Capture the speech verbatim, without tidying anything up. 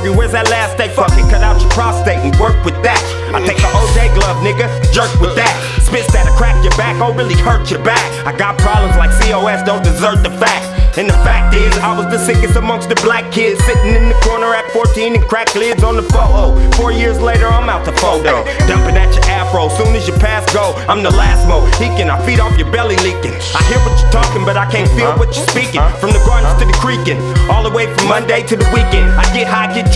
hungry, where's that last steak? Fuck it, cut out your prostate and work with that. I take a O J glove, nigga, jerk with that. Spits that'll crack your back, or really hurt your back. I got problems like C O S, don't desert the facts. And the fact is, I was the sickest amongst the black kids, sitting in the corner at fourteen and crack lids on the photo. Four years later, I'm out the photo, dumping at your afro. Soon as your pass go, I'm the last Mohican. I feed off your belly leaking. I hear what you're talking, but I can't feel what you're speaking. From the gardens to the creeking, all the way from Monday to the weekend. I get high, get